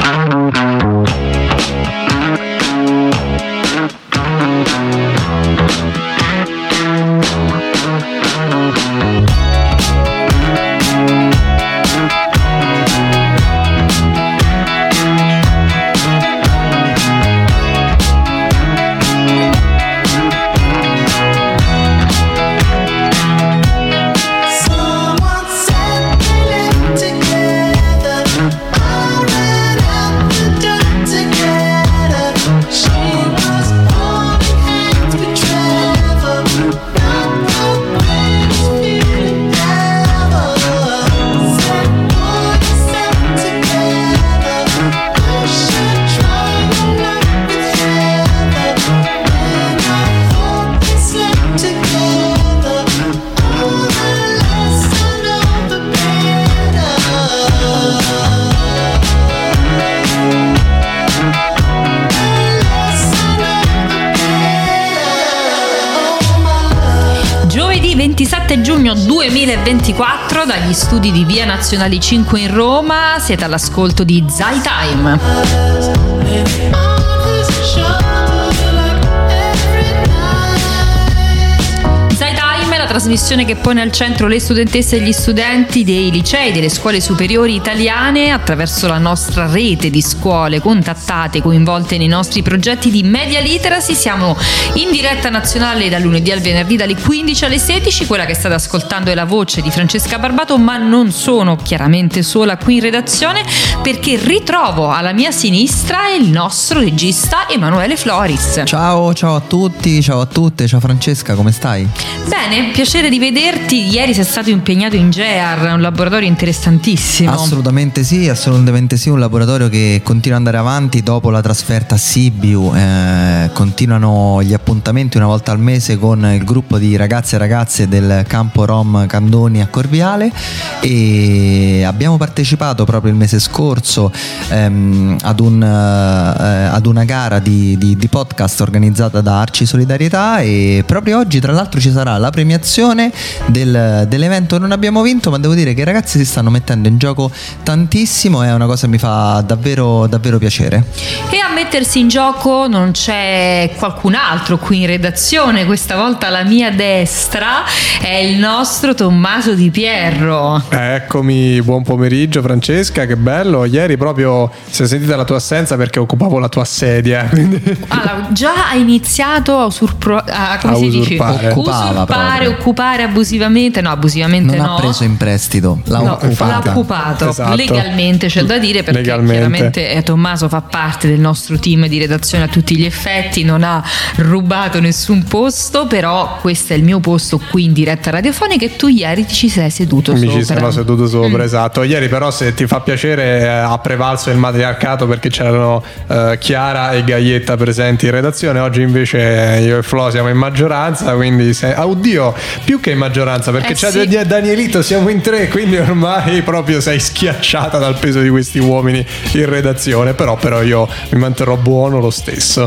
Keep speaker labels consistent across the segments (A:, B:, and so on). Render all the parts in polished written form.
A: Giovedì 27 giugno 2024 dagli studi di Via Nazionali 5 in Roma siete all'ascolto di Zai Time. La trasmissione che pone al centro le studentesse e gli studenti dei licei, delle scuole superiori italiane attraverso la nostra rete di scuole contattate, coinvolte nei nostri progetti di media literacy. Siamo in diretta nazionale dal lunedì al venerdì dalle 15 alle 16. Quella che state ascoltando è la voce di Francesca Barbato, ma non sono chiaramente sola qui in redazione, perché ritrovo alla mia sinistra il nostro regista Emanuele Floris.
B: Ciao a tutti, ciao a tutte, ciao Francesca, come stai?
A: Bene, piacere di vederti. Ieri sei stato impegnato in GEAR, un laboratorio interessantissimo.
B: Assolutamente sì, un laboratorio che continua ad andare avanti dopo la trasferta a Sibiu. Continuano gli appuntamenti una volta al mese con il gruppo di ragazze e ragazze del campo Rom Candoni a Corviale, e abbiamo partecipato proprio il mese scorso ad una gara di podcast organizzata da Arci Solidarietà, e proprio oggi tra l'altro ci sarà la premiazione dell'evento. Non abbiamo vinto, ma devo dire che i ragazzi si stanno mettendo in gioco tantissimo, è una cosa che mi fa davvero piacere.
A: E a mettersi in gioco non c'è qualcun altro qui in redazione. Questa volta alla mia destra è il nostro Tommaso Di Pierro.
C: Eccomi, buon pomeriggio Francesca, che bello. Ieri proprio si è sentita la tua assenza perché occupavo la tua sedia, quindi...
A: Allora, già hai iniziato a occupare abusivamente. No, abusivamente
B: non
A: no.
B: Ha preso in prestito, l'ha
A: occupato
C: esatto.
A: Legalmente, c'è da dire, perché chiaramente Tommaso fa parte del nostro team di redazione a tutti gli effetti, non ha rubato nessun posto, però questo è il mio posto qui in diretta radiofonica e tu ieri ci sei seduto sopra.
C: Ci sono seduto sopra, esatto. Ieri però, se ti fa piacere, ha prevalso il matriarcato perché c'erano Chiara e Gaietta presenti in redazione. Oggi invece io e Flo siamo in maggioranza, quindi oddio, più che in maggioranza, perché c'è sì. Danielito, siamo in 3, quindi ormai proprio sei schiacciata dal peso di questi uomini in redazione, però io mi manterrò buono lo stesso.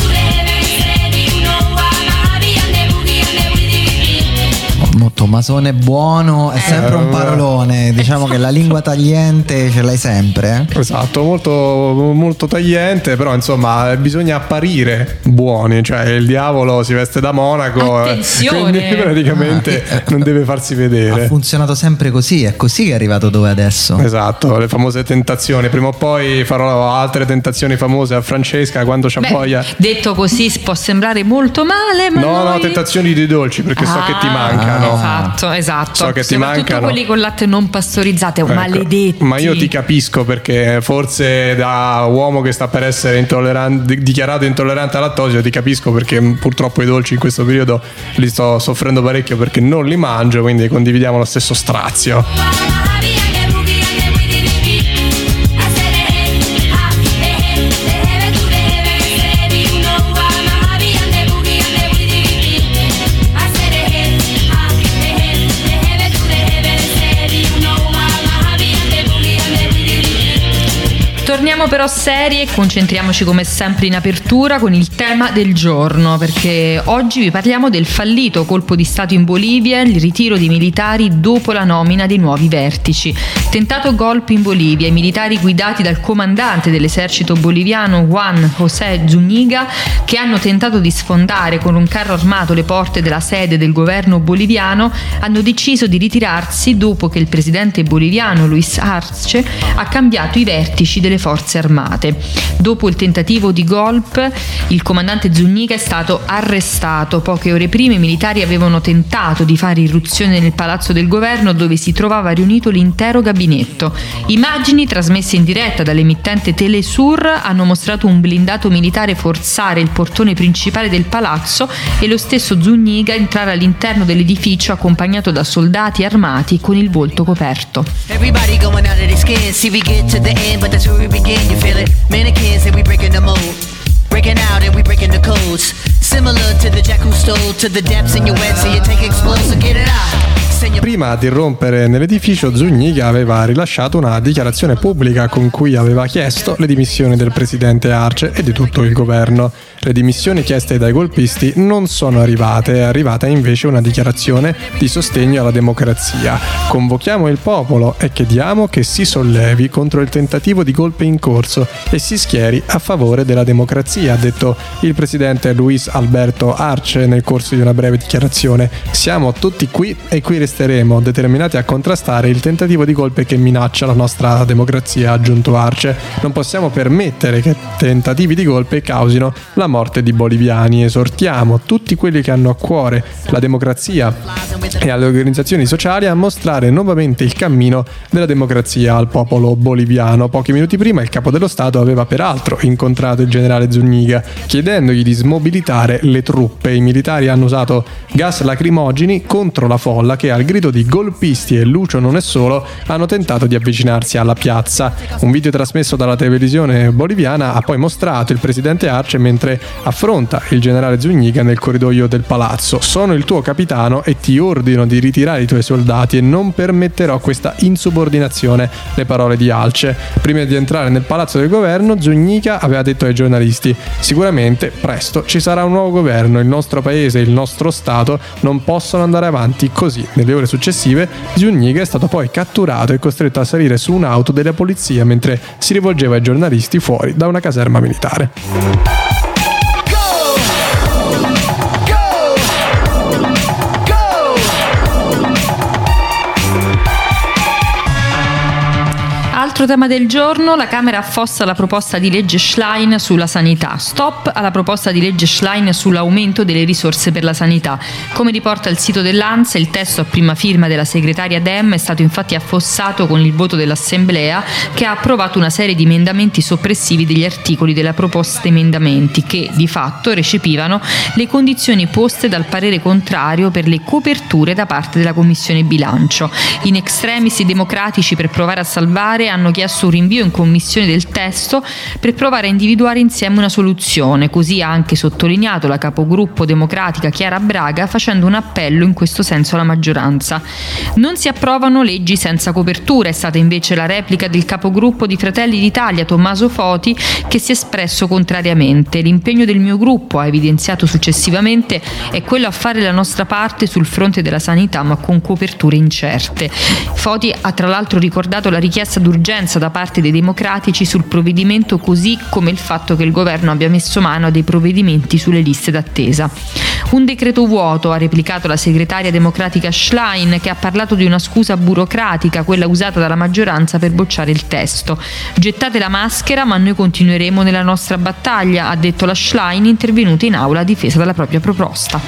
B: Tommasone buono è sempre un parolone, diciamo che la lingua tagliente ce l'hai sempre.
C: Esatto, molto, molto tagliente, però insomma bisogna apparire buoni, cioè il diavolo si veste da monaco, quindi praticamente non deve farsi vedere.
B: Ha funzionato sempre così, è così che è arrivato dove adesso.
C: Esatto, le famose tentazioni. Prima o poi farò altre tentazioni famose a Francesca quando c'ha voglia.
A: Detto così può sembrare molto male, ma
C: no, tentazioni di dolci, perché so che ti mancano.
A: Esatto.
C: So che ti mancano
A: quelli con latte non pastorizzate, maledetti.
C: Ma io ti capisco, perché forse da uomo che sta per essere dichiarato intollerante al lattosio, ti capisco, perché purtroppo i dolci in questo periodo li sto soffrendo parecchio perché non li mangio, quindi condividiamo lo stesso strazio.
A: Torniamo però seri e concentriamoci come sempre in apertura con il tema del giorno, perché oggi vi parliamo del fallito colpo di Stato in Bolivia e il ritiro dei militari dopo la nomina dei nuovi vertici. Tentato golpe in Bolivia, i militari guidati dal comandante dell'esercito boliviano Juan José Zúñiga, che hanno tentato di sfondare con un carro armato le porte della sede del governo boliviano, hanno deciso di ritirarsi dopo che il presidente boliviano Luis Arce ha cambiato i vertici delle forze armate. Dopo il tentativo di golpe, il comandante Zúñiga è stato arrestato. Poche ore prima i militari avevano tentato di fare irruzione nel palazzo del governo, dove si trovava riunito l'intero gabinetto. Immagini trasmesse in diretta dall'emittente Telesur hanno mostrato un blindato militare forzare il portone principale del palazzo e lo stesso Zúñiga entrare all'interno dell'edificio accompagnato da soldati armati con il volto coperto.
D: Everybody going out of their skin, see we get to the end, but that's where we begin, you feel it? Mannequins and we breaking the mold, breaking out and we breaking the codes, similar to the jack who stole to the depths in your wet, so you take explosive, get it out.
C: Prima di irrompere nell'edificio, Zúñiga aveva rilasciato una dichiarazione pubblica con cui aveva chiesto le dimissioni del presidente Arce e di tutto il governo. Le dimissioni chieste dai golpisti non sono arrivate, è arrivata invece una dichiarazione di sostegno alla democrazia. Convochiamo il popolo e chiediamo che si sollevi contro il tentativo di golpe in corso e si schieri a favore della democrazia, ha detto il presidente Luis Alberto Arce nel corso di una breve dichiarazione. Siamo tutti qui e qui resteremo determinati a contrastare il tentativo di golpe che minaccia la nostra democrazia, ha aggiunto Arce. Non possiamo permettere che tentativi di golpe causino la morte di boliviani. Esortiamo tutti quelli che hanno a cuore la democrazia e alle organizzazioni sociali a mostrare nuovamente il cammino della democrazia al popolo boliviano. Pochi minuti prima il capo dello Stato aveva peraltro incontrato il generale Zúñiga chiedendogli di smobilitare le truppe. I militari hanno usato gas lacrimogeni contro la folla che al grido di golpisti e Lucio non è solo hanno tentato di avvicinarsi alla piazza. Un video trasmesso dalla televisione boliviana ha poi mostrato il presidente Arce mentre affronta il generale Zúñiga nel corridoio del palazzo. Sono il tuo capitano e ti ordino di ritirare i tuoi soldati e non permetterò questa insubordinazione, le parole di Arce. Prima di entrare nel palazzo del governo, Zúñiga aveva detto ai giornalisti: sicuramente presto ci sarà un nuovo governo, il nostro paese e il nostro Stato non possono andare avanti così. Nelle ore successive Zúñiga è stato poi catturato e costretto a salire su un'auto della polizia mentre si rivolgeva ai giornalisti fuori da una caserma militare.
A: Altro tema del giorno, la Camera affossa la proposta di legge Schlein sulla sanità. Stop alla proposta di legge Schlein sull'aumento delle risorse per la sanità. Come riporta il sito dell'ANSA, il testo a prima firma della segretaria Dem è stato infatti affossato con il voto dell'Assemblea, che ha approvato una serie di emendamenti soppressivi degli articoli della proposta emendamenti che, di fatto, recepivano le condizioni poste dal parere contrario per le coperture da parte della Commissione Bilancio. In extremis i democratici, per provare a salvare, hanno chiesto un rinvio in commissione del testo per provare a individuare insieme una soluzione. Così ha anche sottolineato la capogruppo democratica Chiara Braga, facendo un appello in questo senso alla maggioranza. Non si approvano leggi senza copertura, è stata invece la replica del capogruppo di Fratelli d'Italia Tommaso Foti, che si è espresso contrariamente. L'impegno del mio gruppo, ha evidenziato successivamente, è quello a fare la nostra parte sul fronte della sanità, ma con coperture incerte. Foti ha tra l'altro ricordato la richiesta d'urgenza da parte dei democratici sul provvedimento, così come il fatto che il governo abbia messo mano a dei provvedimenti sulle liste d'attesa. Un decreto vuoto, ha replicato la segretaria democratica Schlein, che ha parlato di una scusa burocratica, quella usata dalla maggioranza per bocciare il testo. Gettate la maschera, ma noi continueremo nella nostra battaglia, ha detto la Schlein, intervenuta in aula a difesa della propria proposta.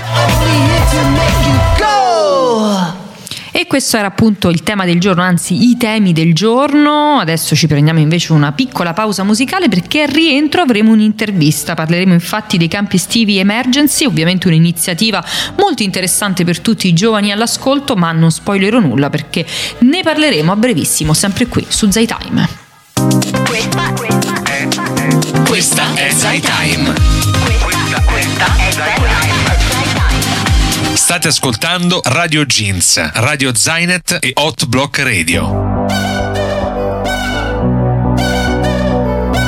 A: E questo era appunto il tema del giorno, anzi i temi del giorno. Adesso ci prendiamo invece una piccola pausa musicale, perché al rientro avremo un'intervista. Parleremo infatti dei campi estivi Emergency, ovviamente un'iniziativa molto interessante per tutti i giovani all'ascolto, ma non spoilerò nulla perché ne parleremo a brevissimo, sempre qui su Zai Time.
E: Questa è Zai Time. Questa è Zai Time. State ascoltando Radio Jeans, Radio Zainet e Hot Block Radio.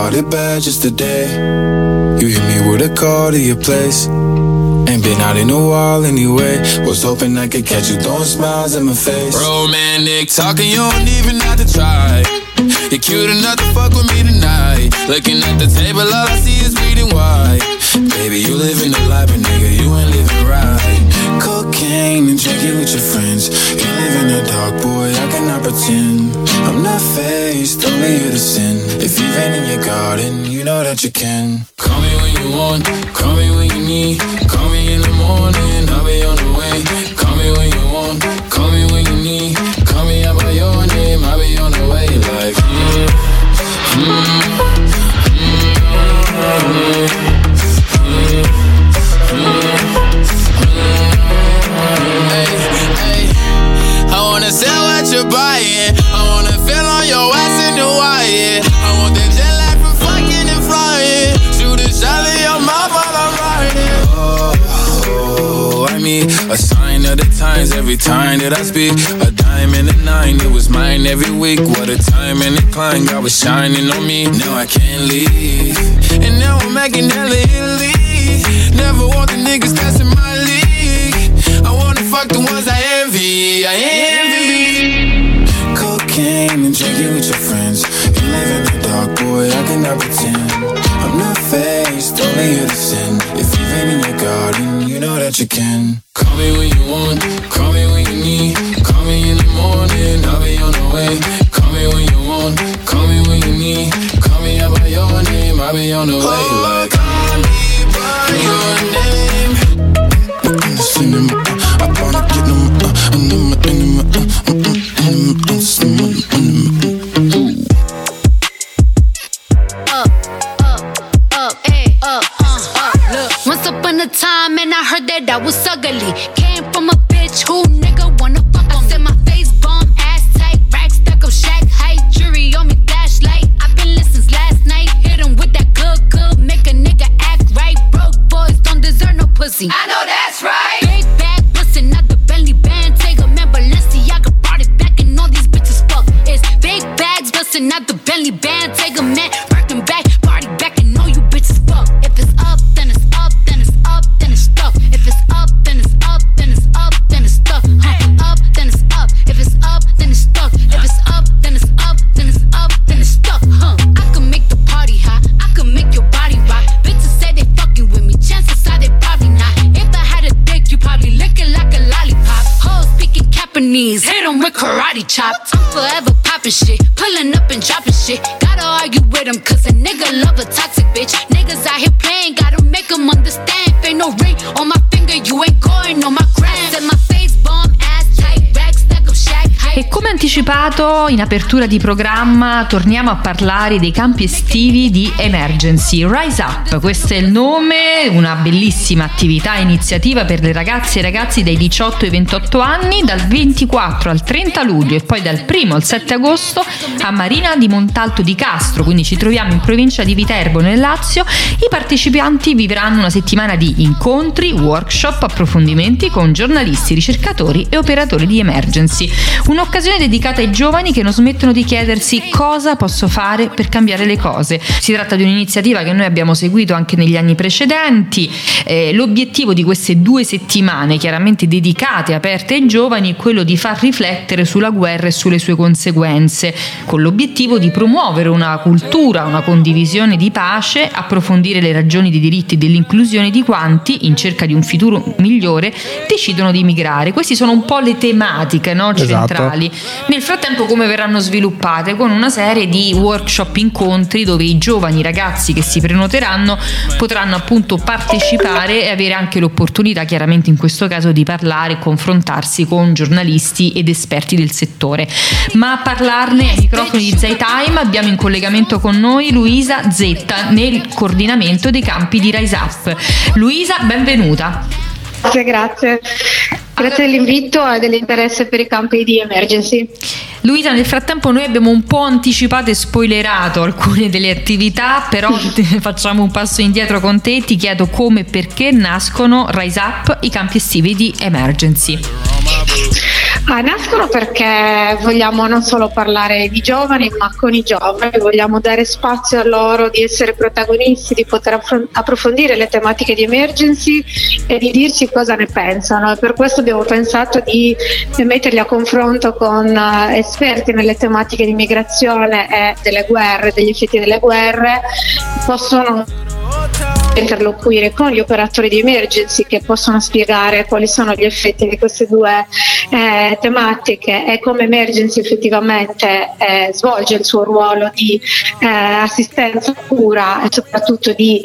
F: started bad just today. You hit me with a call to your place. Ain't been out in a while anyway. Was hoping I could catch you throwing smiles in my face. Romantic talking, you don't even have to try. You're cute enough to fuck with me tonight. Looking at the table, all I see is bleeding white. Baby, you living the life, but nigga, you ain't living right. Cocaine and drinking with your friends. You live in the dark, boy, I cannot pretend. I'm not faced, only here to sin. If you've been in your garden, you know that you can. Call me when you want, call me when you need. Call me in the morning, I'll be on the way. Call me when you want, call me when you need. Call me out by your name, I'll be on the way. Like, I wanna sell what you're buying. I wanna feel on your ass in Hawaii. I want that jet lag from fucking and flying. Shoot a shot in your mouth while I'm riding. Oh, I mean, a sign of the times every time that I speak. A dime and a nine, it was mine every week. What a time and a climb, God was shining on me. Now I can't leave, and now I'm making hella Italy. Never want the niggas that's in my league. I wanna fuck the ones I envy. I envy. Cocaine and drinking with your friends. You live in the dark, boy, I cannot pretend. I'm not faced, only here to sin. If you've been in your garden, you know that you can. Call me when you want, call me when you need. Call me in the morning, I'll be on the way. Call me when you want, call me when you need. Call me out by your name, I'll be on the way. Like, call me by your name. In the cinema, I wanna get them.
G: Once upon a time, and I heard that I was ugly. Came from a bitch who nigga wanna fuck on. Said my face bomb, ass tight, rack stuck up, shack height, jury on me, flashlight. I've been listening since last night. Hit him with that good, make a nigga act right. Broke boys don't deserve no pussy. I know that's right. Big bag bustin' out the Bentley band, take a man, Balenciaga brought it back, and all these bitches fuck. It's big bags bustin' out the Bentley band, take a man, working back, party back, and all you bitches fuck. If it's up, then it's up, then it's up, then it's stuck. If it's up, then it's up, then it's up, then it's stuck. Up, then it's up. If it's up, then it's stuck. If it's up, then it's up, then it's up, then it's stuck. I can make the party hot, I can make your body rock. Bitches say they fucking with me, chances are they probably not. If I had a dick, you probably lick it like a lollipop. Hoes speaking Japanese, hit them with karate chops. I'm forever popping shit, pulling up and dropping shit. Gotta argue with them, cause a nigga love a toxic bitch. Niggas out here playing, gotta make them understand. If ain't no ring on my finger, you ain't going on my gram. Set my face bomb, ass tight, rack stack of shack height.
A: E come anticipato in apertura di programma, torniamo a parlare dei campi estivi di Emergency. Rise Up, questo è il nome, una bellissima attività e iniziativa per le ragazze e i ragazzi dai 18 ai 28 anni, dal 24 al 30 luglio e poi dal 1 al 7 agosto a Marina di Montalto di Castro, quindi ci troviamo in provincia di Viterbo nel Lazio. I partecipanti vivranno una settimana di incontri, workshop, approfondimenti con giornalisti, ricercatori e operatori di Emergency. Un'occasione dedicata ai giovani che non smettono di chiedersi cosa posso fare per cambiare le cose. Si tratta di un'iniziativa che noi abbiamo seguito anche negli anni precedenti. L'obiettivo di queste 2 settimane, chiaramente dedicate e aperte ai giovani, è quello di far riflettere sulla guerra e sulle sue conseguenze, con l'obiettivo di promuovere una cultura, una condivisione di pace, approfondire le ragioni dei diritti e dell'inclusione di quanti, in cerca di un futuro migliore, decidono di migrare. Queste sono un po' le tematiche, no, centrali. Esatto. Nel frattempo come verranno sviluppate? Con una serie di workshop, incontri dove i giovani ragazzi che si prenoteranno potranno appunto partecipare e avere anche l'opportunità, chiaramente in questo caso, di parlare e confrontarsi con giornalisti ed esperti del settore. Ma a parlarne ai microfoni di Zaytime abbiamo in collegamento con noi Luisa Zetta nel coordinamento dei campi di Rise Up. Luisa, benvenuta.
H: Grazie dell'invito e dell'interesse per i campi di Emergency.
A: Luisa, nel frattempo noi abbiamo un po' anticipato e spoilerato alcune delle attività, però facciamo un passo indietro con te e ti chiedo come e perché nascono Rise Up, i campi estivi di Emergency.
H: Nascono perché vogliamo non solo parlare di giovani, ma con i giovani, vogliamo dare spazio a loro di essere protagonisti, di poter approfondire le tematiche di emergency e di dirci cosa ne pensano. E per questo abbiamo pensato di metterli a confronto con esperti nelle tematiche di migrazione e delle guerre, degli effetti delle guerre. Possono interloquire con gli operatori di emergency che possono spiegare quali sono gli effetti di queste due tematiche e come emergency effettivamente svolge il suo ruolo di assistenza, cura e soprattutto di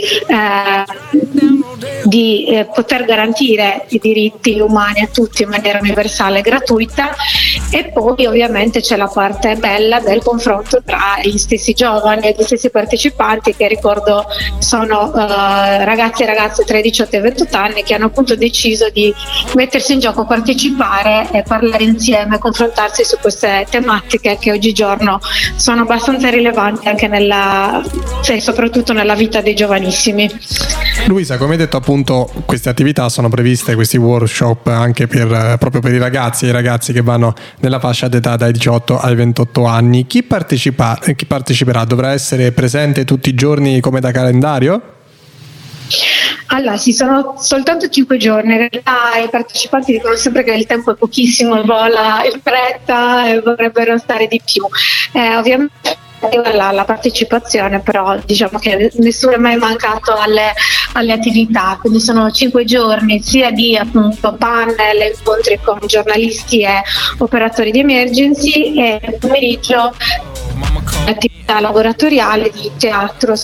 H: poter garantire i diritti umani a tutti in maniera universale e gratuita. E poi ovviamente c'è la parte bella del confronto tra gli stessi giovani e gli stessi partecipanti, che ricordo sono ragazzi e ragazze tra i 18 e i 28 anni che hanno appunto deciso di mettersi in gioco, partecipare e parlare insieme, confrontarsi su queste tematiche che oggigiorno sono abbastanza rilevanti anche soprattutto nella vita dei giovanissimi.
C: Luisa, come hai detto appunto, queste attività sono previste, questi workshop, anche proprio per i ragazzi che vanno nella fascia d'età dai 18 ai 28 anni. Chi parteciperà? Dovrà essere presente tutti i giorni come da calendario?
H: Allora, sì, sono soltanto 5 giorni. In realtà i partecipanti dicono sempre che il tempo è pochissimo, vola in fretta e vorrebbero stare di più. Ovviamente la partecipazione, però diciamo che nessuno è mai mancato alle attività, quindi sono 5 giorni sia di appunto panel, incontri con giornalisti e operatori di emergency, e il pomeriggio attività laboratoriale di teatro.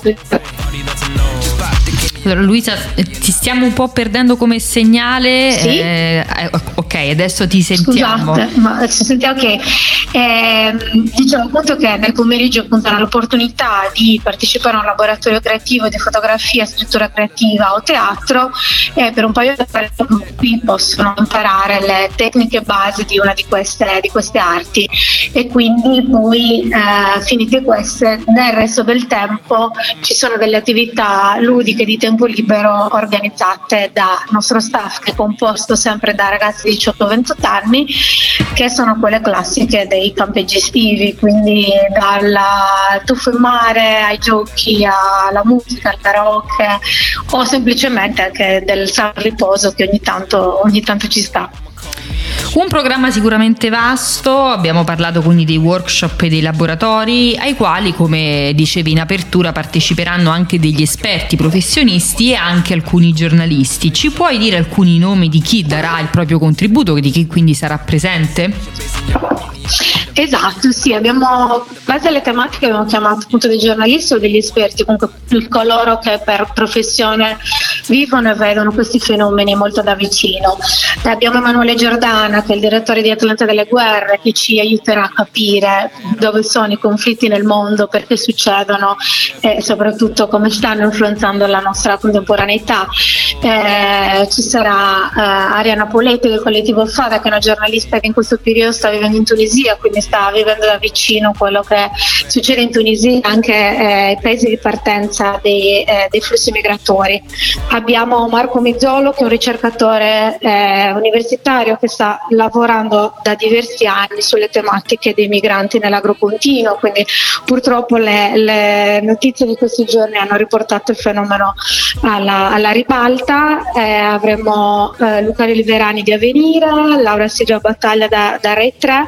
A: Allora, Luisa, ti stiamo un po' perdendo come segnale.
H: Sì?
A: Ok, adesso ti sentiamo.
H: Scusate, ma ci sentiamo che diciamo appunto che nel pomeriggio appunto hanno l'opportunità di partecipare a un laboratorio creativo di fotografia, scrittura creativa o teatro, e per un paio di ore possono imparare le tecniche basi di una di queste arti, e quindi poi finite queste, nel resto del tempo ci sono delle attività ludiche di tempo libero organizzate dal nostro staff, che è composto sempre da ragazzi di 18-28 anni, che sono quelle classiche dei campeggi estivi, quindi dal tuffo in mare ai giochi, alla musica, al karaoke, o semplicemente anche del sano riposo che ogni tanto ci sta.
A: Un programma sicuramente vasto, abbiamo parlato quindi dei workshop e dei laboratori, ai quali, come dicevi in apertura, parteciperanno anche degli esperti professionisti e anche alcuni giornalisti. Ci puoi dire alcuni nomi di chi darà il proprio contributo, di chi quindi sarà presente?
H: Esatto, sì, in base alle tematiche abbiamo chiamato appunto dei giornalisti o degli esperti, comunque coloro che per professione vivono e vedono questi fenomeni molto da vicino. Abbiamo Emanuele Giordana, che è il direttore di Atlante delle Guerre, che ci aiuterà a capire dove sono i conflitti nel mondo, perché succedono e soprattutto come stanno influenzando la nostra contemporaneità. Ci sarà Ariana Poletti del collettivo Fada, che è una giornalista che in questo periodo sta vivendo in Tunisia, quindi sta vivendo da vicino quello che succede in Tunisia, anche i paesi di partenza dei flussi migratori. Abbiamo Marco Mizzolo, che è un ricercatore universitario che sta lavorando da diversi anni sulle tematiche dei migranti nell'agropontino, quindi purtroppo le notizie di questi giorni hanno riportato il fenomeno alla ribalta. Avremo Luca Liverani di Avvenire, Laura Silvia Battaglia da Rai 3,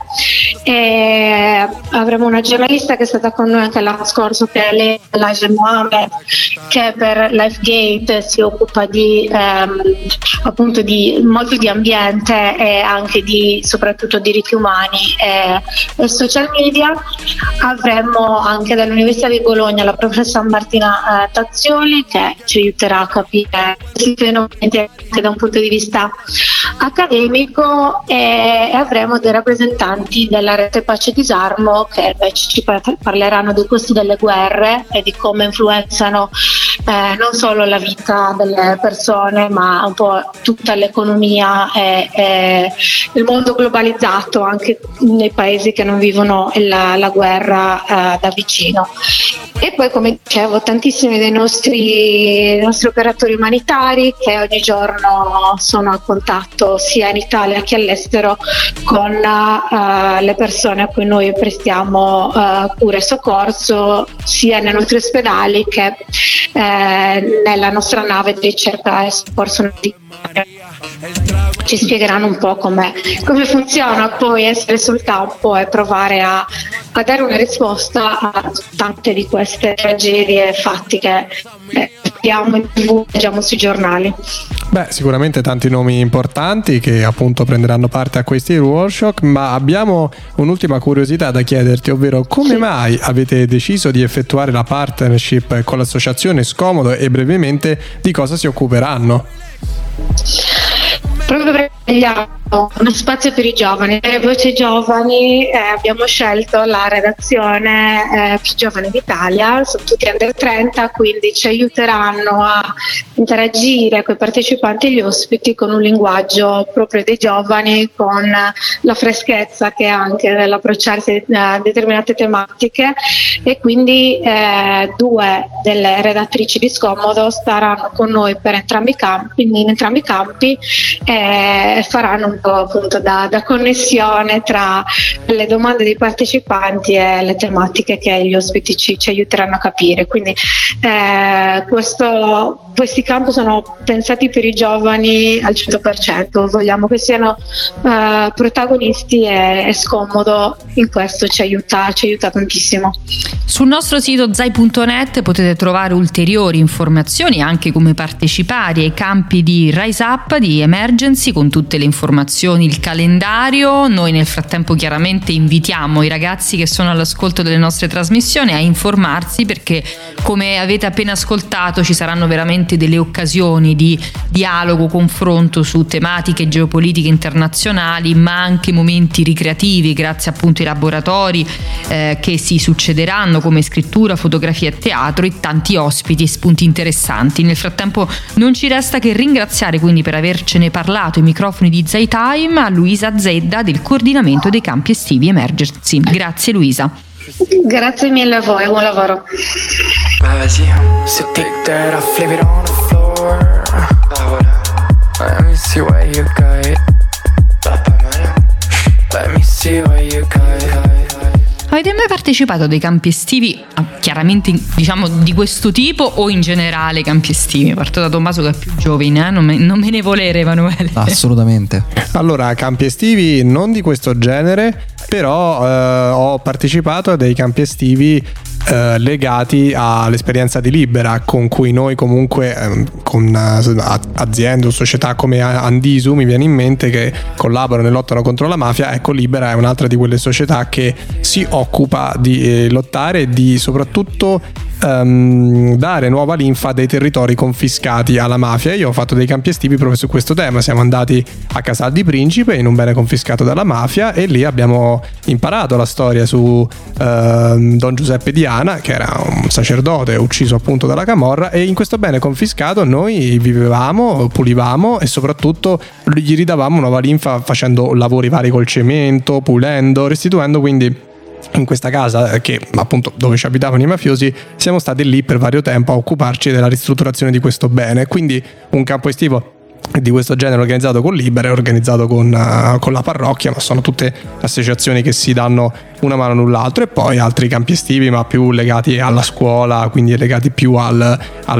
H: e avremo una giornalista che è stata con noi anche l'anno scorso, che è Elijah Mohamed, che per Lifegate si occupa di appunto molto di ambiente e anche soprattutto diritti umani e social media. Avremo anche dall'Università di Bologna la professoressa Martina Tazzioli, che ci aiuterà a capire questi fenomeni anche da un punto di vista accademico, e avremo dei rappresentanti della rete Pace e Disarmo, che invece ci parleranno dei costi delle guerre e di come influenzano non solo la vita delle persone, ma un po' tutta l'economia e il mondo globalizzato anche nei paesi che non vivono la guerra da vicino. E poi, come dicevo, tantissimi dei nostri operatori umanitari che ogni giorno sono a contatto sia in Italia che all'estero con le persone a cui noi prestiamo cura e soccorso sia nei nostri ospedali che nella nostra nave di ricerca e soccorso. Ci spiegheranno un po' come funziona poi essere sul campo e provare a dare una risposta a tante di queste tragedie e fatti che vediamo in TV, leggiamo sui giornali.
C: Beh, sicuramente tanti nomi importanti che appunto prenderanno parte a questi workshop, ma abbiamo un'ultima curiosità da chiederti, ovvero come mai avete deciso di effettuare la partnership con l'associazione Scomodo e brevemente di cosa si occuperanno?
H: Proprio perché vogliamo uno spazio per i giovani, per le voci giovani abbiamo scelto la redazione più giovane d'Italia, sono tutti under 30, quindi ci aiuteranno a interagire con i partecipanti e gli ospiti con un linguaggio proprio dei giovani, con la freschezza che ha anche nell'approcciarsi a determinate tematiche, e quindi due delle redattrici di Scomodo staranno con noi per in entrambi i campi e faranno un po' appunto da connessione tra le domande dei partecipanti e le tematiche che gli ospiti ci aiuteranno a capire. Quindi questi campi sono pensati per i giovani al 100%, vogliamo che siano protagonisti e Scomodo in questo ci aiuta tantissimo.
A: Sul nostro sito zai.net potete trovare ulteriori informazioni, anche come partecipare ai campi di Rise Up, di Emergency, con tutte le informazioni, il calendario. Noi nel frattempo chiaramente invitiamo i ragazzi che sono all'ascolto delle nostre trasmissioni a informarsi, perché come avete appena ascoltato ci saranno veramente delle occasioni di dialogo, confronto su tematiche geopolitiche internazionali, ma anche momenti ricreativi grazie appunto ai laboratori che si succederanno, come scrittura, fotografia e teatro, e tanti ospiti e spunti interessanti. Nel frattempo non ci resta che ringraziare quindi per avercene parlato ai microfoni di Zai Time a Luisa Zedda del coordinamento dei campi estivi Emergency. Grazie Luisa.
H: Grazie mille a voi, buon lavoro.
F: Vas-y, so take that off, leave it on the floor. Let me see what you got. Let me see what you got.
A: Avete mai partecipato a dei campi estivi, chiaramente diciamo di questo tipo, o in generale campi estivi? Parto da Tommaso che è più giovane, non me ne volere Emanuele.
B: Assolutamente.
C: Allora, campi estivi non di questo genere, però ho partecipato a dei campi estivi legati all'esperienza di Libera, con cui noi comunque con aziende o società come Andisu, mi viene in mente, che collaborano e lottano contro la mafia. Ecco, Libera è un'altra di quelle società che si occupa di lottare e di soprattutto dare nuova linfa dei territori confiscati alla mafia. Io ho fatto dei campi estivi proprio su questo tema. Siamo andati a Casal di Principe, in un bene confiscato dalla mafia, e lì abbiamo imparato la storia su Don Giuseppe Diana, che era un sacerdote ucciso appunto dalla camorra, e in questo bene confiscato noi vivevamo, pulivamo e soprattutto gli ridavamo nuova linfa facendo lavori vari col cemento, pulendo, restituendo. Quindi in questa casa, che appunto dove ci abitavano i mafiosi, siamo stati lì per vario tempo a occuparci della ristrutturazione di questo bene. Quindi un campo estivo di questo genere organizzato con Libera, è organizzato con la parrocchia, ma sono tutte associazioni che si danno una mano l'un l'altro. E poi altri campi estivi ma più legati alla scuola, quindi legati più al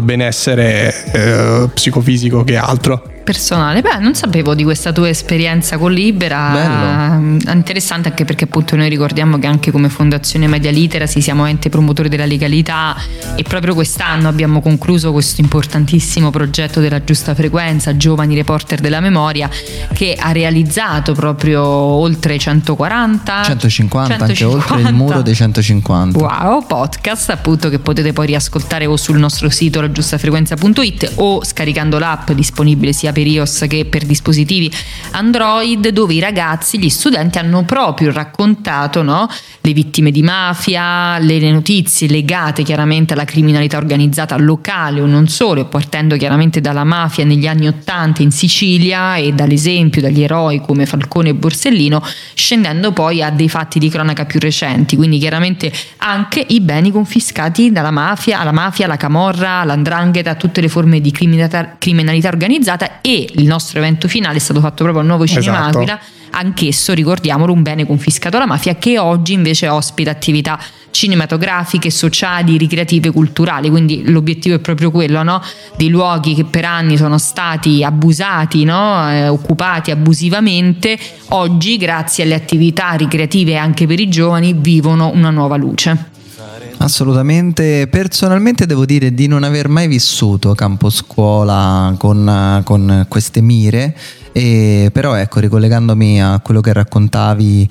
C: benessere psicofisico che altro.
A: Personale. Beh, non sapevo di questa tua esperienza con Libera.
B: Bello.
A: Interessante, anche perché appunto noi ricordiamo che anche come Fondazione Media Literacy siamo ente promotori della legalità, e proprio quest'anno abbiamo concluso questo importantissimo progetto della giusta frequenza, Giovani Reporter della Memoria, che ha realizzato proprio oltre 150
B: anche oltre il muro dei 150.
A: Wow, podcast appunto che potete poi riascoltare o sul nostro sito lagiustafrequenza.it o scaricando l'app disponibile sia per iOS che per dispositivi Android, dove i ragazzi, gli studenti hanno proprio raccontato, no, le vittime di mafia, le notizie legate chiaramente alla criminalità organizzata locale o non solo, partendo chiaramente dalla mafia negli anni '80 in Sicilia e dall'esempio dagli eroi come Falcone e Borsellino, scendendo poi a dei fatti di cronaca cronaca più recenti, quindi chiaramente anche i beni confiscati alla mafia, la camorra, l''ndrangheta, tutte le forme di criminalità organizzata. E il nostro evento finale è stato fatto proprio al Nuovo Cinema Aquila, anch'esso, ricordiamolo, un bene confiscato alla mafia, che oggi invece ospita attività cinematografiche, sociali, ricreative, culturali. Quindi l'obiettivo è proprio quello, no? Dei luoghi che per anni sono stati abusati, no? Occupati abusivamente, oggi grazie alle attività ricreative anche per i giovani vivono una nuova luce.
B: Assolutamente. Personalmente devo dire di non aver mai vissuto campo scuola con queste mire, però ecco, ricollegandomi a quello che raccontavi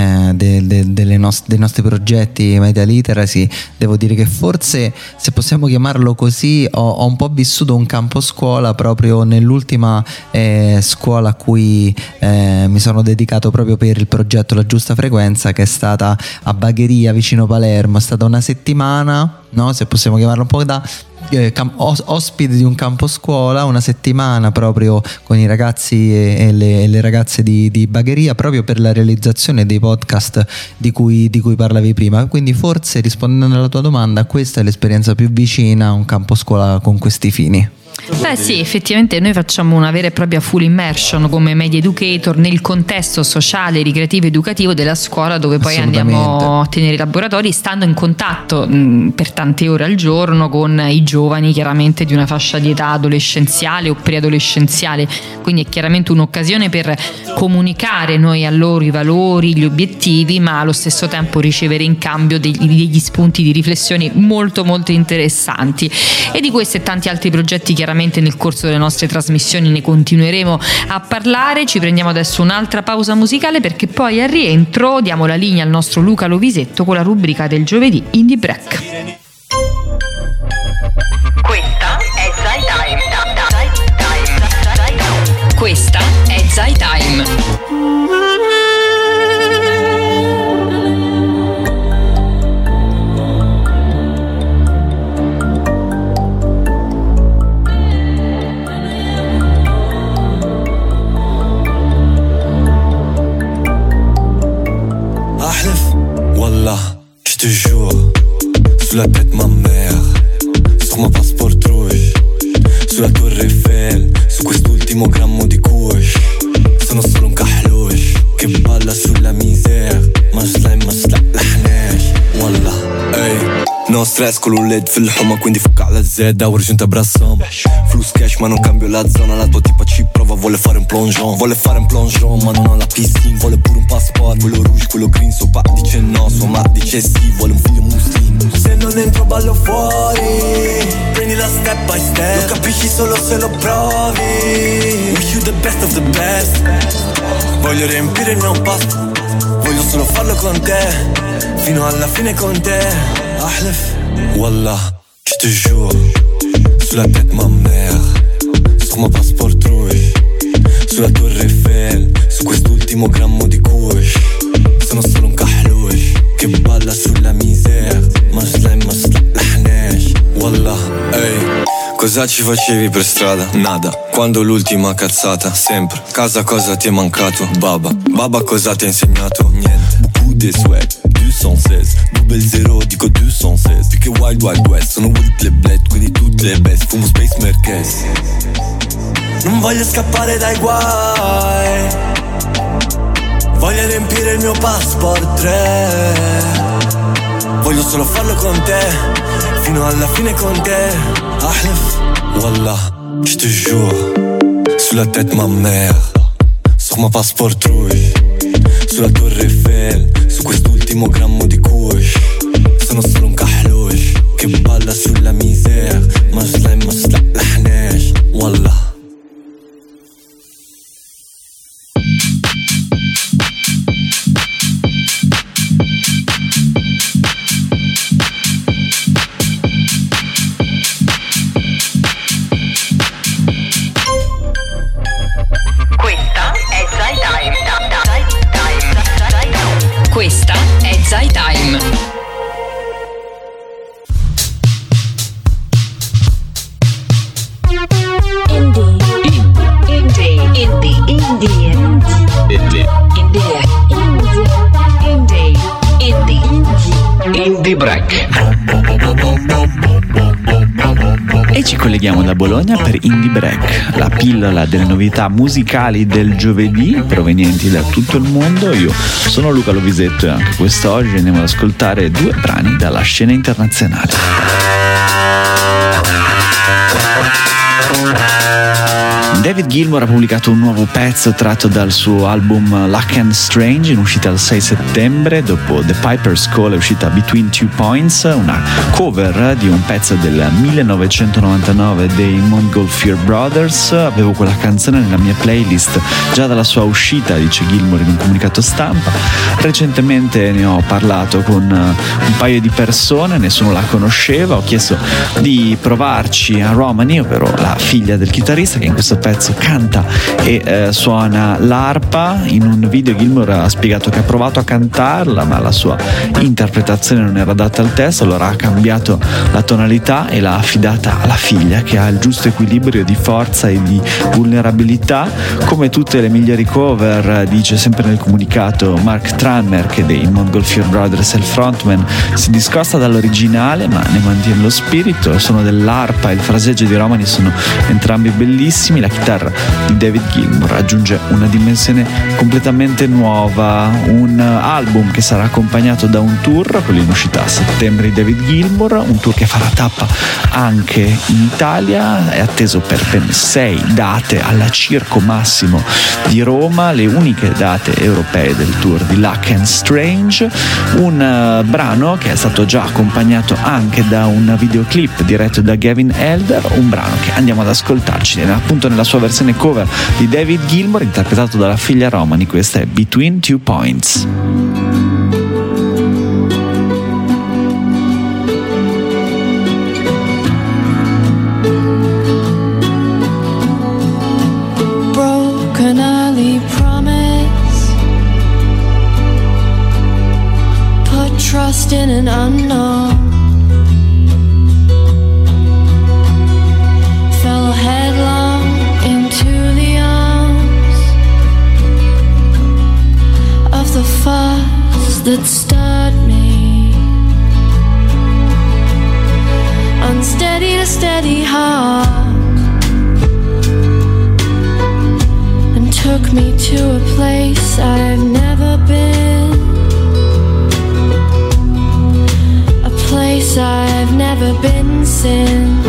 B: dei nostri progetti Media Literacy, devo dire che forse, se possiamo chiamarlo così, ho un po' vissuto un campo scuola proprio nell'ultima scuola a cui mi sono dedicato proprio per il progetto La Giusta Frequenza, che è stata a Bagheria vicino Palermo. È stata una settimana, no? Se possiamo chiamarlo un po' da ospite di un campo scuola, una settimana proprio con i ragazzi e le ragazze di Bagheria, proprio per la realizzazione dei podcast di cui parlavi prima. Quindi forse, rispondendo alla tua domanda, questa è l'esperienza più vicina a un campo scuola con questi fini.
A: Beh sì, effettivamente noi facciamo una vera e propria full immersion come media educator nel contesto sociale, ricreativo, educativo della scuola, dove poi andiamo a tenere i laboratori, stando in contatto per tante ore al giorno con i giovani, chiaramente di una fascia di età adolescenziale o preadolescenziale. Quindi è chiaramente un'occasione per comunicare noi a loro i valori, gli obiettivi, ma allo stesso tempo ricevere in cambio degli spunti di riflessione molto molto interessanti. E di questi e tanti altri progetti chiaramente nel corso delle nostre trasmissioni ne continueremo a parlare. Ci prendiamo adesso un'altra pausa musicale, perché poi al rientro diamo la linea al nostro Luca Lovisetto con la rubrica del giovedì Indie Break.
I: Questa è Zai Time.
A: Questa è Zai Time.
J: Je te jure, sous la tête ma mère, sur ma passport rouge, sulla Torre Eiffel, su quest'ultimo grammo di kush. Sono solo un kahloush che balla sulla misère, ma slime ma slaḥnax, wallah. Ehi, no stress con l'ULED fil-ħuma, quindi fucca alla zedda u rġunta brassam. Flus cash ma non cambio la zona, la tua tipa ci prova, vuole fare un plongeon ma non ha la piscina, vuole pure un passport, quello rouge, quello green, suo pa dice no, sua ma dice sì, vuole un figlio muslim. Se non entro ballo fuori, prendila step by step, lo capisci solo se lo provi. Wish you the best of the best, voglio riempire il mio pasto, voglio solo farlo con te, fino alla fine con te. Ahlef, wallah, je te jure, sous la tête ma mère, sur ma passport rouge, sulla Torre Eiffel, su quest'ultimo grammo di kush. Sono solo un kahloush che balla sulla misère, ma slime ma slaḥnax, wallah. Ehi, cosa ci facevi per strada? Nada. Quando l'ultima cazzata? Sempre. Casa cosa ti è mancato? Baba cosa ti ha insegnato? Niente. Beaucoup de sweat 216, double zero dico 216, più che Wild Wild West, sono Wild le bled, quindi tutte le best, fumo Space Merkez. Non voglio scappare dai guai, voglio riempire il mio passport 3, voglio solo farlo con te, fino alla fine con te. Ahlef, wallah, je te jure, sous la tête ma mère, sur ma passport rouge, sulla Torre Eiffel, su quest'ultimo grammo di kush. Sono solo un kahloush che balla sulla misère, ma slime ma slaḥnax, wallah.
A: Questa è Zai Time.
E: Break.
K: E ci colleghiamo da Bologna per Indie Break, la pillola delle novità musicali del giovedì provenienti da tutto il mondo. Io sono Luca Lovisetto e anche quest'oggi andiamo ad ascoltare 2 brani dalla scena internazionale. David Gilmour ha pubblicato un nuovo pezzo tratto dal suo album Luck and Strange, in uscita il 6 settembre. Dopo The Piper's Call è uscita Between 2 Points, una cover di un pezzo del 1999 dei Montgolfier Brothers. Avevo quella canzone nella mia playlist già dalla sua uscita, dice Gilmour in un comunicato stampa. Recentemente ne ho parlato con un paio di persone, nessuno la conosceva, ho chiesto di provarci a Romani, ovvero la figlia del chitarrista che in questo pezzo canta e suona l'arpa. In un video Gilmour ha spiegato che ha provato a cantarla ma la sua interpretazione non era adatta al testo, allora ha cambiato la tonalità e l'ha affidata alla figlia, che ha il giusto equilibrio di forza e di vulnerabilità. Come tutte le migliori cover, dice sempre nel comunicato Mark Tranmer, che dei Montgolfier Brothers è il frontman, si discosta dall'originale ma ne mantiene lo spirito. Il suono dell'arpa e il fraseggio di Romani sono entrambi bellissimi. La chitarra di David Gilmour aggiunge una dimensione completamente nuova, un album che sarà accompagnato da un tour, quello in uscita a settembre di David Gilmour, un tour che farà tappa anche in Italia. È atteso per ben 6 date alla Circo Massimo di Roma, le uniche date europee del tour di Luck and Strange. Un brano che è stato già accompagnato anche da un videoclip diretto da Gavin Elder, un brano che andiamo ad ascoltarci appunto nella sua versione cover di David Gilmour, interpretato dalla figlia Romani. Questa è Between 2 Points.
L: Broken early promise, put trust in an unknown, fell headlong into the arms of the force that stirred me, unsteady to steady heart, and took me to a place I've never been, a place I've never been since.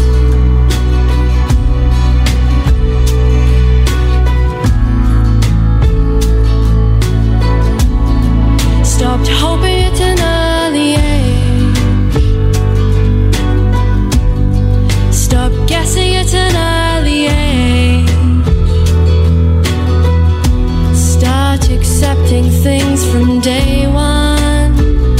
L: Stopped hoping at an early age, stopped guessing at an early age, start accepting things from day one,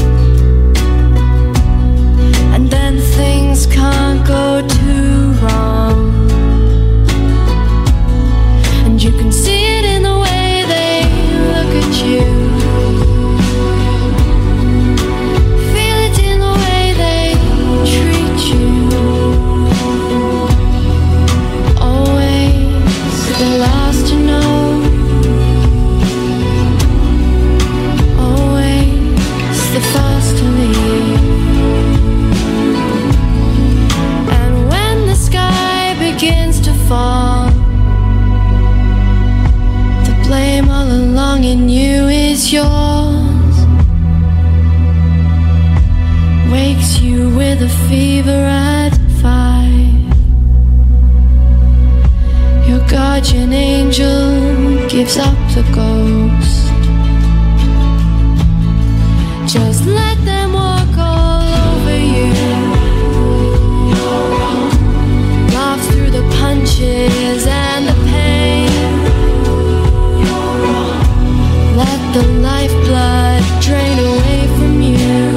L: and then things can't go too wrong, and you can see it in the way they look at you. Yours wakes you with a fever at 5. Your guardian angel gives up the ghost. Just let them walk all over you. Laugh through the punches and the pain. Let the lifeblood drain away from you.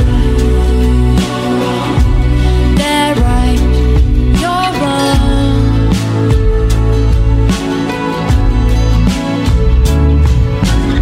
L: They're right, you're wrong.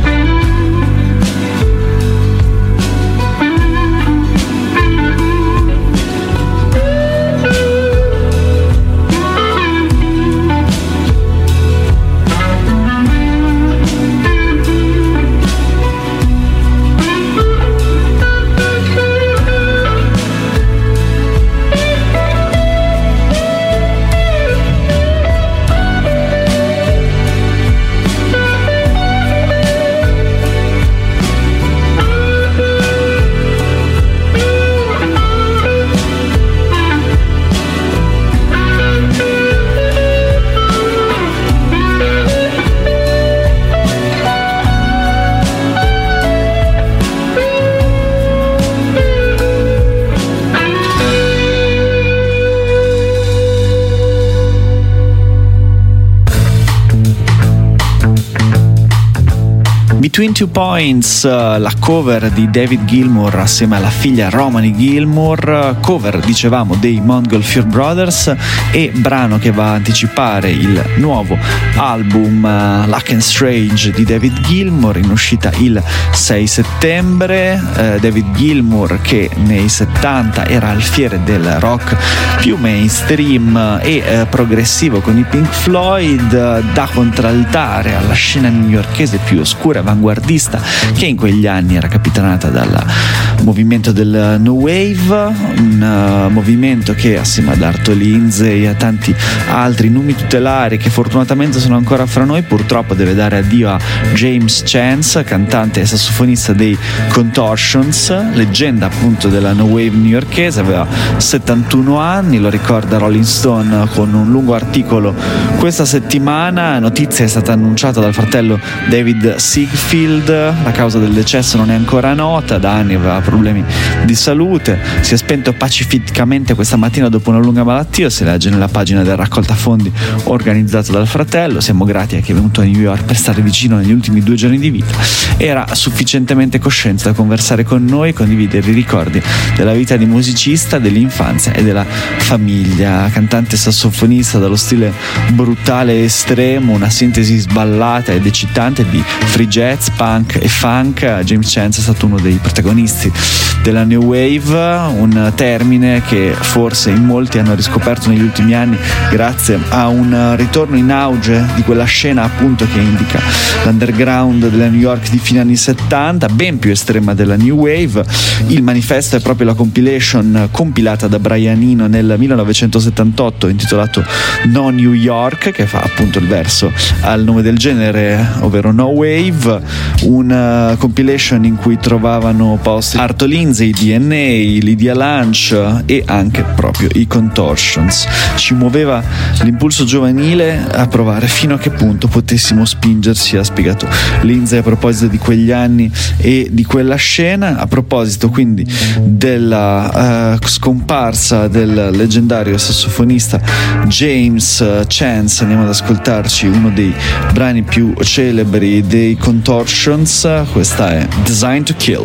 K: Between Two Points, la cover di David Gilmour assieme alla figlia Romany Gilmour, cover dicevamo dei Mongol Fear Brothers, e brano che va a anticipare il nuovo album Luck and Strange di David Gilmour, in uscita il 6 settembre. David Gilmour, che nei 70 era alfiere del rock più mainstream e progressivo con i Pink Floyd, da contraltare alla scena newyorkese più oscura e avanguardista, che in quegli anni era capitanata dal movimento del New Wave, un movimento che assieme ad Arto Lindsay e a tanti altri numi tutelari che fortunatamente sono ancora fra noi, purtroppo deve dare addio a James Chance, cantante e sassofonista dei Contortions, leggenda appunto della New Wave newyorkese. Aveva 71 anni, lo ricorda Rolling Stone con un lungo articolo questa settimana. Notizia è stata annunciata dal fratello David Siegfried, la causa del decesso non è ancora nota, da anni aveva problemi di salute, si è spento pacificamente questa mattina dopo una lunga malattia, si legge nella pagina del raccolta fondi organizzata dal fratello. Siamo grati a chi è venuto a New York per stare vicino negli ultimi 2 giorni di vita, era sufficientemente cosciente da conversare con noi e condividere i ricordi della vita di musicista, dell'infanzia e della famiglia. Cantante sassofonista dallo stile brutale e estremo, una sintesi sballata ed eccitante di free jazz, punk e funk, James Chance è stato uno dei protagonisti della New Wave, un termine che forse in molti hanno riscoperto negli ultimi anni grazie a un ritorno in auge di quella scena appunto che indica l'underground della New York di fine anni 70, ben più estrema della New Wave. Il manifesto è proprio la compilation compilata da Brian Eno nel 1978 intitolato No New York, che fa appunto il verso al nome del genere, ovvero No Wave, una compilation in cui trovavano posti Arto Lindsay, DNA, Lydia Lunch e anche proprio i Contortions. Ci muoveva l'impulso giovanile a provare fino a che punto potessimo spingersi, ha spiegato Lindsay a proposito di quegli anni e di quella scena. A proposito quindi della scomparsa del leggendario sassofonista James Chance, andiamo ad ascoltarci uno dei brani più celebri dei Contortions, questa è Designed to Kill.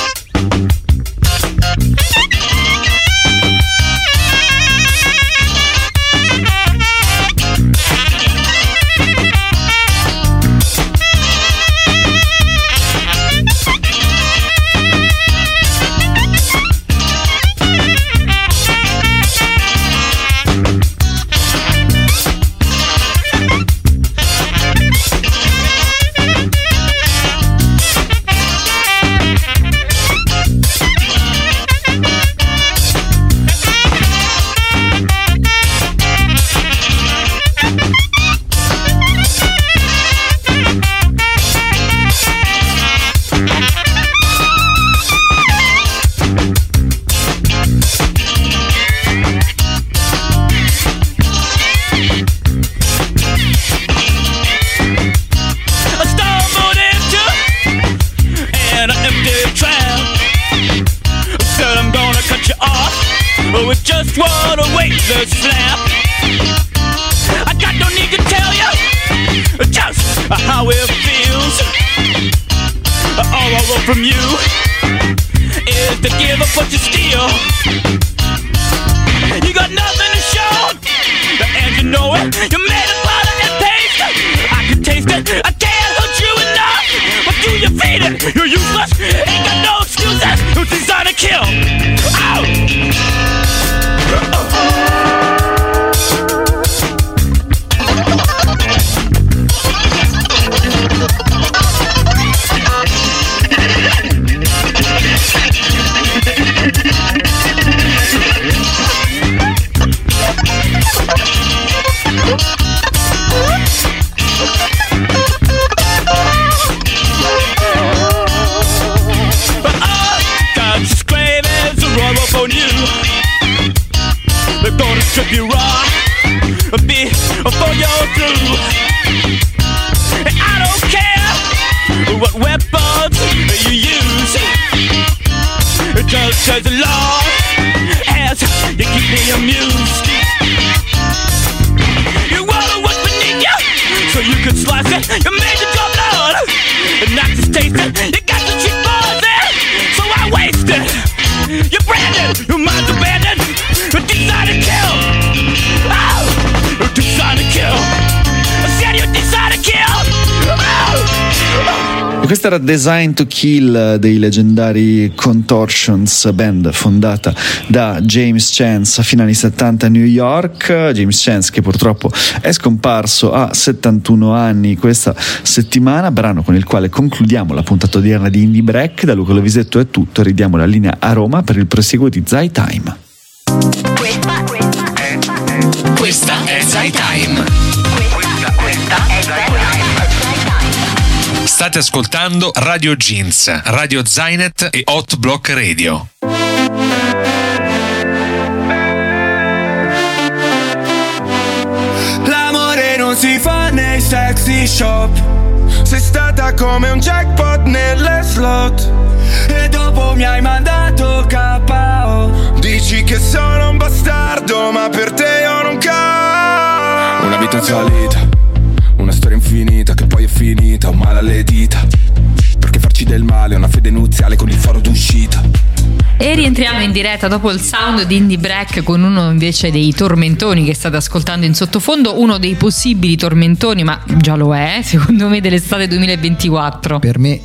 M: From you is to give up what you steal. You got nothing to show, and you know it. You made a lot of that taste. I can taste it. I can't hurt you enough. But do you feed it? You're useless. Ain't got no excuses. You're designed to kill. Ow! Strip you raw before you're through. I don't care what weapons you use, just 'cause the law has you keep me amused. You wanna what's beneath you, so you can slice it. You made it your blood, and not to
K: Questa era Design to Kill dei leggendari Contortions, band fondata da James Chance a fine anni 70 a New York. James Chance che purtroppo è scomparso a 71 anni questa settimana, brano con il quale concludiamo la puntata odierna di Indie Break. Da Luca Lovisetto è tutto, ridiamo la linea a Roma per il proseguo di Zai Time.
E: Questa è Zai Time.
I: Questa è Zai Time.
E: State ascoltando Radio Jeans, Radio Zainet e Hot Block Radio.
F: L'amore non si fa nei sexy shop. Sei stata come un jackpot nelle slot e dopo mi hai mandato KO. Dici che sono un bastardo ma per te io non cago. Una vita in salita, una storia infinita che poi è finita, un male alle dita. Perché farci del male è una fede nuziale con il faro d'uscita.
A: E rientriamo in diretta dopo il sound di Indie Break con uno invece dei tormentoni che state ascoltando in sottofondo, uno dei possibili tormentoni, ma già lo è, secondo me, dell'estate 2024.
B: Per me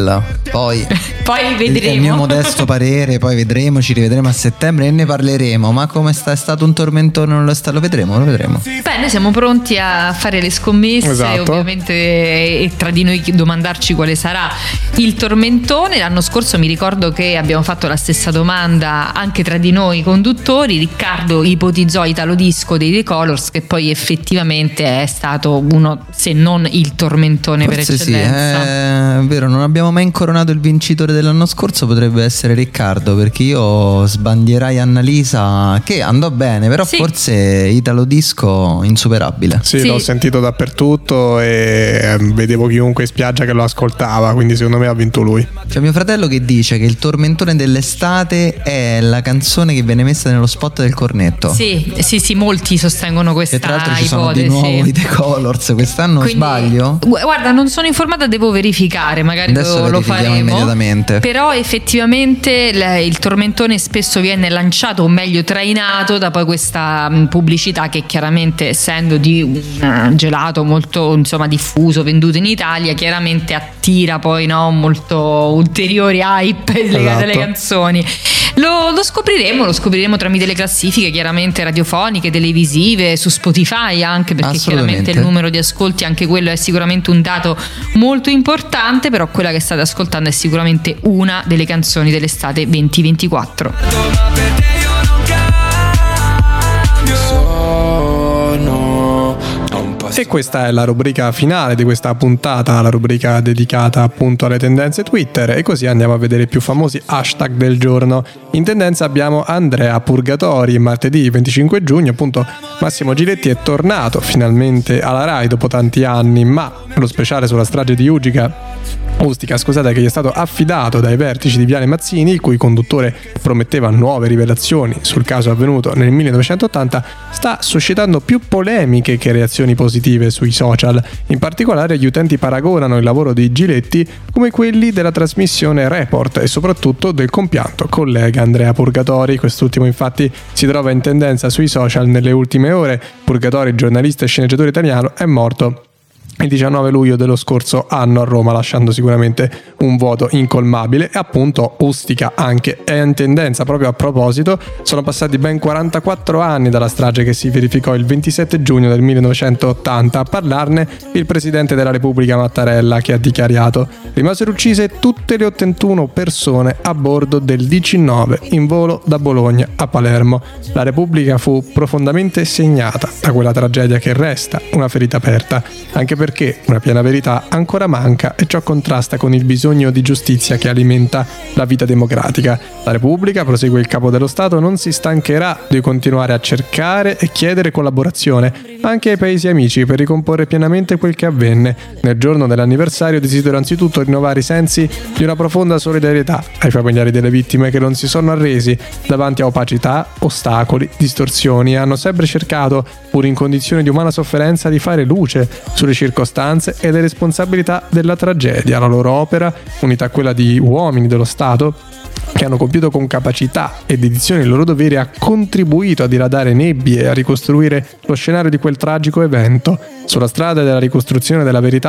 B: poi
A: vedremo.
B: Il mio modesto parere, poi vedremo, ci rivedremo a settembre e ne parleremo. Ma come è stato un tormentone non lo vedremo.
A: Beh, noi siamo pronti a fare le scommesse,
C: esatto.
A: Ovviamente, e tra di noi domandarci quale sarà il tormentone. L'anno scorso mi ricordo che abbiamo fatto la stessa domanda anche tra di noi conduttori. Riccardo ipotizzò Italo Disco dei The Colors, che poi effettivamente è stato uno, se non il tormentone.
B: Forse
A: per eccellenza.
B: Sì, è vero, non abbiamo mai incoronato il vincitore dell'anno scorso, potrebbe essere Riccardo, perché io sbandierai Annalisa che andò bene, però sì. Forse Italo Disco insuperabile.
C: Sì, l'ho sentito dappertutto e vedevo chiunque in spiaggia che lo ascoltava, quindi secondo me ha vinto lui.
B: C'è mio fratello che dice che il tormentone dell'estate è la canzone che viene messa nello spot del cornetto.
A: Sì, molti sostengono questa ipotesi.
B: E tra l'altro ci sono di nuovo i The Colors quest'anno. Quindi, sbaglio?
A: Guarda, non sono informata, devo verificare, magari lo faremo
B: immediatamente.
A: Però effettivamente il tormentone spesso viene lanciato, o meglio trainato, da poi questa pubblicità che chiaramente, essendo di un gelato molto diffuso, venduto in Italia, chiaramente attira poi molto ulteriori hype legate alle canzoni. Lo scopriremo tramite le classifiche chiaramente radiofoniche, televisive, su Spotify anche, perché chiaramente il numero di ascolti, anche quello è sicuramente un dato molto importante. Però quella che state ascoltando è sicuramente una delle canzoni dell'estate 2024.
C: E questa è la rubrica finale di questa puntata, la rubrica dedicata appunto alle tendenze Twitter, e così andiamo a vedere i più famosi hashtag del giorno. In tendenza abbiamo Andrea Purgatori. Martedì 25 giugno appunto Massimo Giletti è tornato finalmente alla Rai dopo tanti anni, ma lo speciale sulla strage di Ustica, che gli è stato affidato dai vertici di Viale Mazzini, il cui conduttore prometteva nuove rivelazioni sul caso avvenuto nel 1980, sta suscitando più polemiche che reazioni positive sui social. In particolare gli utenti paragonano il lavoro di Giletti come quelli della trasmissione Report e soprattutto del compianto collega Andrea Purgatori. Quest'ultimo infatti si trova in tendenza sui social nelle ultime ore. Purgatori, giornalista e sceneggiatore italiano, è morto il 19 luglio dello scorso anno a Roma, lasciando sicuramente un vuoto incolmabile. E appunto Ustica anche è in tendenza. Proprio a proposito, sono passati ben 44 anni dalla strage che si verificò il 27 giugno del 1980. A parlarne il presidente della Repubblica Mattarella, che ha dichiarato: rimasero uccise tutte le 81 persone a bordo del DC-9 in volo da Bologna a Palermo. La Repubblica fu profondamente segnata da quella tragedia che resta una ferita aperta, anche perché una piena verità ancora manca, e ciò contrasta con il bisogno di giustizia che alimenta la vita democratica. La Repubblica, prosegue il capo dello Stato, non si stancherà di continuare a cercare e chiedere collaborazione anche ai paesi amici per ricomporre pienamente quel che avvenne. Nel giorno dell'anniversario desidero anzitutto rinnovare i sensi di una profonda solidarietà ai familiari delle vittime che non si sono arresi davanti a opacità, ostacoli, distorsioni, e hanno sempre cercato, pur in condizioni di umana sofferenza, di fare luce sulle circostanze e le responsabilità della tragedia. La loro opera, unita a quella di uomini dello Stato che hanno compiuto con capacità e dedizione il loro dovere, ha contribuito a diradare nebbie e a ricostruire lo scenario di quel tragico evento. Sulla strada della ricostruzione della verità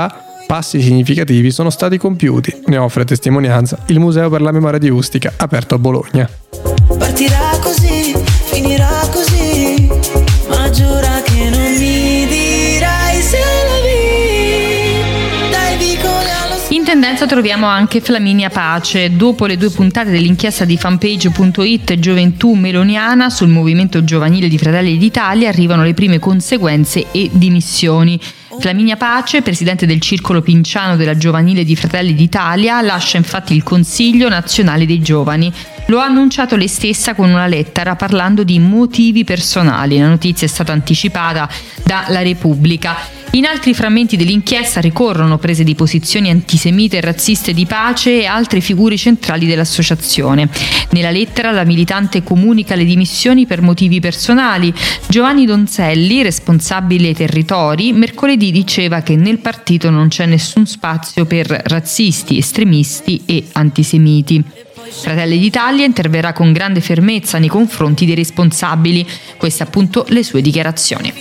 C: passi significativi sono stati compiuti. Ne offre testimonianza il Museo per la Memoria di Ustica, aperto a Bologna.
N: Partirà così, finirà così, ma giura che non mi dirai se la vi. Dai, vicole allo
A: In tendenza troviamo anche Flaminia Pace. Dopo le 2 puntate dell'inchiesta di fanpage.it Gioventù Meloniana sul movimento giovanile di Fratelli d'Italia arrivano le prime conseguenze e dimissioni. Flaminia Pace, presidente del circolo pinciano della giovanile di Fratelli d'Italia, lascia infatti il Consiglio Nazionale dei Giovani. Lo ha annunciato lei stessa con una lettera parlando di motivi personali. La notizia è stata anticipata dalla Repubblica. In altri frammenti dell'inchiesta ricorrono prese di posizioni antisemite e razziste di Pace e altre figure centrali dell'associazione. Nella lettera la militante comunica le dimissioni per motivi personali. Giovanni Donzelli, responsabile territori, mercoledì diceva che nel partito non c'è nessun spazio per razzisti, estremisti e antisemiti. Fratelli d'Italia interverrà con grande fermezza nei confronti dei responsabili. Queste appunto le sue dichiarazioni.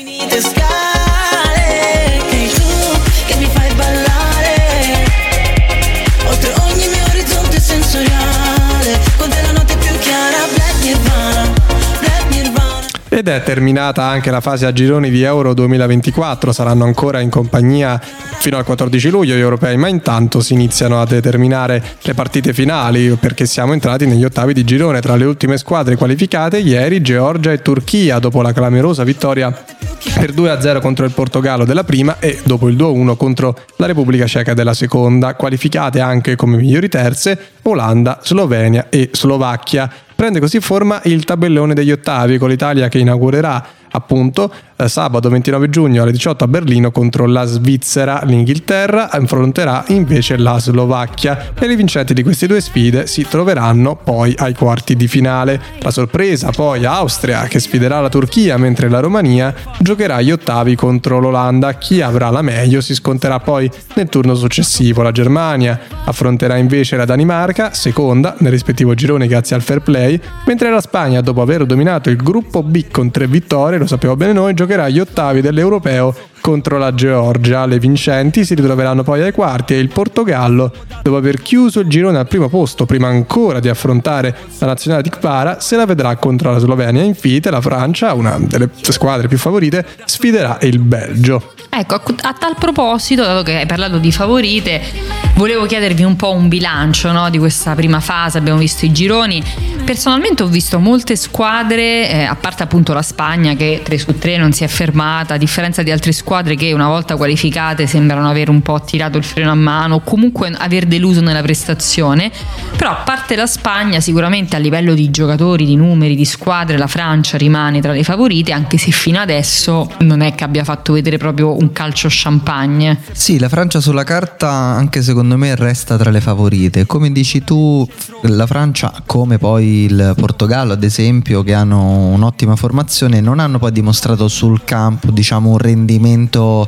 C: Ed è terminata anche la fase a gironi di Euro 2024, saranno ancora in compagnia fino al 14 luglio gli europei, ma intanto si iniziano a determinare le partite finali perché siamo entrati negli ottavi di girone. Tra le ultime squadre qualificate ieri Georgia e Turchia, dopo la clamorosa vittoria per 2-0 contro il Portogallo della prima e dopo il 2-1 contro la Repubblica Ceca della seconda. Qualificate anche come migliori terze Olanda, Slovenia e Slovacchia. Prende così forma il tabellone degli ottavi, con l'Italia che inaugurerà appunto sabato 29 giugno alle 18 a Berlino contro la Svizzera. L'Inghilterra affronterà invece la Slovacchia e le vincenti di queste due sfide si troveranno poi ai quarti di finale. La sorpresa poi Austria, che sfiderà la Turchia, mentre la Romania giocherà gli ottavi contro l'Olanda. Chi avrà la meglio si sconterà poi nel turno successivo. La Germania affronterà invece la Danimarca, seconda nel rispettivo girone grazie al fair play, mentre la Spagna, dopo aver dominato il gruppo B con 3 vittorie, lo sappiamo bene noi, giocherà gli ottavi dell'Europeo contro la Georgia. Le vincenti si ritroveranno poi ai quarti e il Portogallo, dopo aver chiuso il girone al primo posto prima ancora di affrontare la nazionale di Kvara, se la vedrà contro la Slovenia. Infine la Francia, una delle squadre più favorite, sfiderà il Belgio.
A: Ecco, a tal proposito, dato che hai parlato di favorite, volevo chiedervi un po' un bilancio, no, di questa prima fase. Abbiamo visto i gironi. Personalmente ho visto molte squadre, a parte appunto la Spagna che 3-3 non si è fermata, a differenza di altre squadre che una volta qualificate sembrano aver un po' tirato il freno a mano o comunque aver deluso nella prestazione. Però a parte la Spagna, sicuramente a livello di giocatori, di numeri, di squadre, la Francia rimane tra le favorite, anche se fino adesso non è che abbia fatto vedere proprio un calcio champagne.
B: Sì, la Francia sulla carta anche secondo me resta tra le favorite. Come dici tu, la Francia, come poi il Portogallo ad esempio, che hanno un'ottima formazione, non hanno poi dimostrato sul campo, diciamo, un rendimento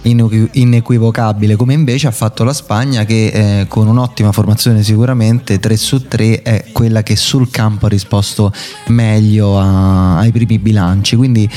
B: inequivocabile, come invece ha fatto la Spagna, che con un'ottima formazione sicuramente 3-3 è quella che sul campo ha risposto meglio ai primi bilanci. Quindi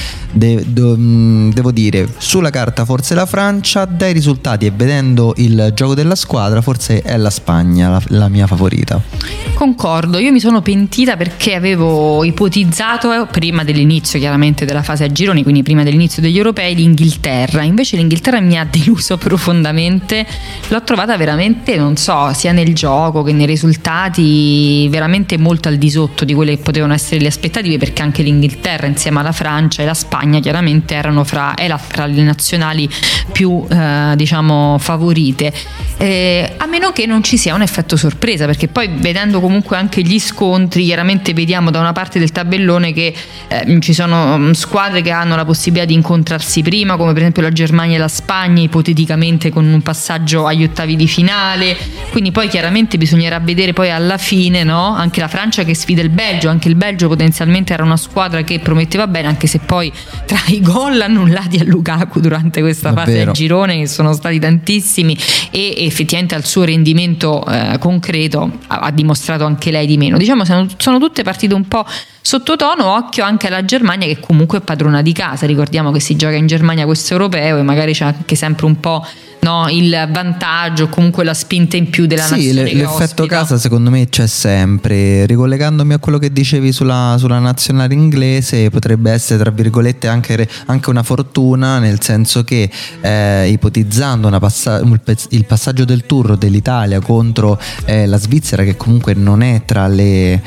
B: devo dire, sulla carta forse la Francia, dai risultati e vedendo il gioco della squadra forse è la Spagna la mia favorita.
A: Concordo, io mi sono pentita perché avevo ipotizzato prima dell'inizio chiaramente della fase a gironi, quindi prima dell'inizio degli europei, l'Inghilterra. Invece l'Inghilterra mi ha deluso profondamente, l'ho trovata veramente, non so, sia nel gioco che nei risultati veramente molto al di sotto di quelle che potevano essere le aspettative, perché anche l'Inghilterra insieme alla Francia e la Spagna chiaramente erano fra le nazionali più diciamo favorite, a meno che non ci sia un effetto sorpresa, perché poi vedendo comunque anche gli scontri chiaramente vediamo da una parte del tabellone che ci sono squadre che hanno la possibilità di incontrarsi prima, come per esempio la Germania e la Spagna, ipoteticamente con un passaggio agli ottavi di finale. Quindi poi chiaramente bisognerà vedere poi alla fine, no? Anche la Francia che sfida il Belgio, anche il Belgio potenzialmente era una squadra che prometteva bene, anche se poi tra i gol annullati a Lukaku durante questa fase del girone, che sono stati tantissimi, e effettivamente al suo rendimento concreto ha dimostrato anche lei di meno. Diciamo sono tutte partite un po' sottotono. Occhio anche alla Germania, che comunque è padrona di casa. Ricordiamo che si gioca in Germania questo europeo e magari c'è anche sempre un po' no, il vantaggio, comunque la spinta in più della nazione che
B: l'effetto
A: ospita.
B: casa secondo me c'è sempre. Ricollegandomi a quello che dicevi sulla nazionale inglese, potrebbe essere tra virgolette anche una fortuna, nel senso che ipotizzando il passaggio del tour dell'Italia contro la Svizzera, che comunque non è tra le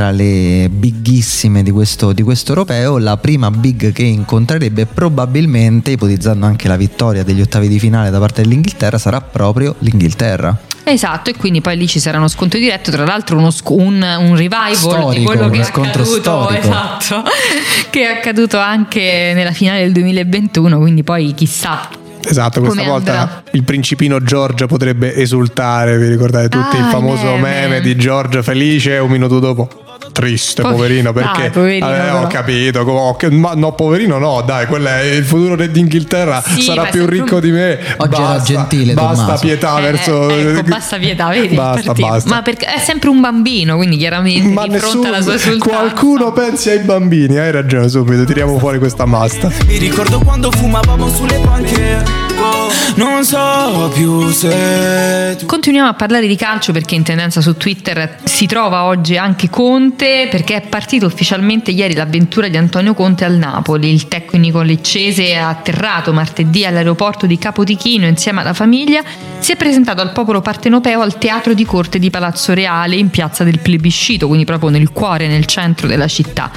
B: bighissime di questo europeo, la prima big che incontrerebbe probabilmente, ipotizzando anche la vittoria degli ottavi di finale da parte dell'Inghilterra, sarà proprio l'Inghilterra.
A: Esatto, e quindi poi lì ci sarà uno scontro diretto, tra l'altro un revival
B: storico,
A: di quello che è
B: scontro
A: accaduto,
B: storico.
A: esatto, che è accaduto anche nella finale del 2021, quindi poi chissà.
C: Esatto, questa
A: come
C: volta
A: andrà.
C: il principino George potrebbe esultare, vi ricordate tutti il famoso meme di George felice, un minuto dopo triste, poverino, perché
A: poverino,
C: ho capito, ma no, poverino no, dai, quello è il futuro re d'Inghilterra,
A: sì,
C: sarà più ricco di me.
B: Oggi era gentile,
C: basta
B: Tommaso.
C: pietà verso
A: Ecco, basta pietà, vedi?
C: Basta.
A: Ma perché è sempre un bambino, quindi chiaramente
C: Ma
A: di fronte alla sua esultanza.
C: qualcuno pensi ai bambini, hai ragione, subito tiriamo fuori questa masta.
F: Mi ricordo quando fumavamo sulle panche. Non so più se
A: Continuiamo a parlare di calcio perché in tendenza su Twitter si trova oggi anche Conte, perché è partito ufficialmente ieri l'avventura di Antonio Conte al Napoli. Il tecnico leccese è atterrato martedì all'aeroporto di Capodichino insieme alla famiglia. Si è presentato al popolo partenopeo al Teatro di Corte di Palazzo Reale in piazza del Plebiscito, quindi proprio nel cuore, nel centro della città.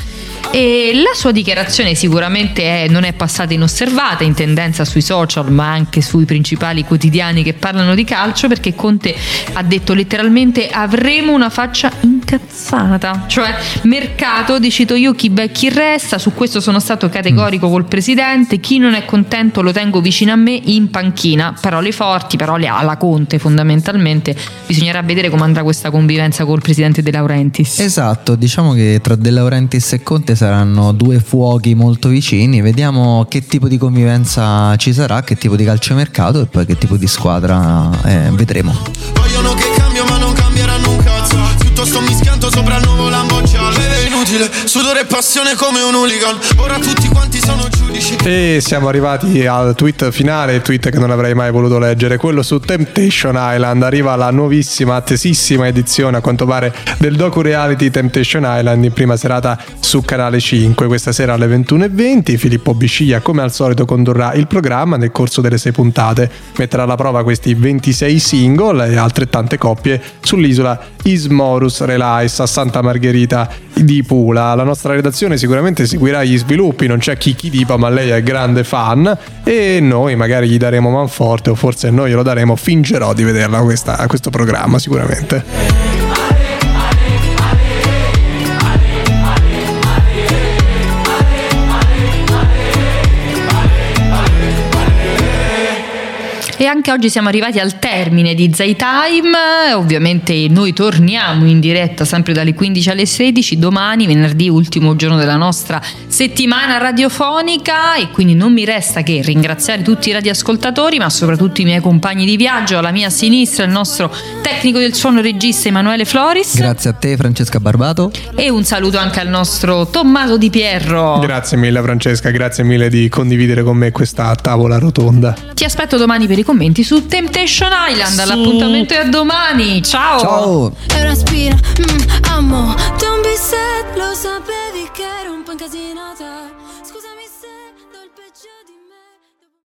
A: E la sua dichiarazione sicuramente non è passata inosservata in tendenza sui social, ma anche sui principali quotidiani che parlano di calcio, perché Conte ha detto letteralmente: avremo una faccia incazzata, cioè mercato, decido io chi va e chi resta. Su questo sono stato categorico col presidente, chi non è contento lo tengo vicino a me in panchina. Parole forti, parole alla Conte fondamentalmente. Bisognerà vedere come andrà questa convivenza col presidente De Laurentiis.
B: Esatto, diciamo che tra De Laurentiis e Conte saranno due fuochi molto vicini. Vediamo che tipo di convivenza ci sarà, che tipo di calciomercato e poi che tipo di squadra vedremo.
F: vogliono che cambio ma non cambieranno un cazzo. Piuttosto mi schianto sopra il nuovo Lambo giallo. È inutile, sudore e passione come un hooligan. Ora tutti quanti sono giudici.
C: E siamo arrivati al tweet finale, il tweet che non avrei mai voluto leggere, quello su Temptation Island. Arriva la nuovissima, attesissima edizione a quanto pare del docu-reality Temptation Island in prima serata su Canale 5. Questa sera alle 21:20 Filippo Bisciglia come al solito condurrà il programma. Nel corso delle 6 puntate metterà alla prova questi 26 single e altrettante coppie sull'isola Ismorus Relais a Santa Margherita di Pula. La nostra redazione sicuramente seguirà gli sviluppi, non c'è chi dipa, ma lei è grande fan e noi magari gli daremo manforte, o forse noi glielo daremo. Fingerò di vederla a questo programma sicuramente.
A: E anche oggi siamo arrivati al termine di Zay Time. Ovviamente noi torniamo in diretta sempre dalle 15 alle 16 domani, venerdì, ultimo giorno della nostra settimana radiofonica, e quindi non mi resta che ringraziare tutti i radioascoltatori, ma soprattutto i miei compagni di viaggio. Alla mia sinistra il nostro tecnico del suono regista Emanuele Floris.
B: Grazie a te Francesca Barbato.
A: E un saluto anche al nostro Tommaso Di Pierro.
C: Grazie mille Francesca, grazie mille di condividere con me questa tavola rotonda.
A: Ti aspetto domani per i commenti su Temptation Island. L'appuntamento è a domani. Ciao.
B: Ciao.
L: E respira, amo. Don't be sad, lo sapevi che ero un po' incasinata. Scusami se do il peggio di me.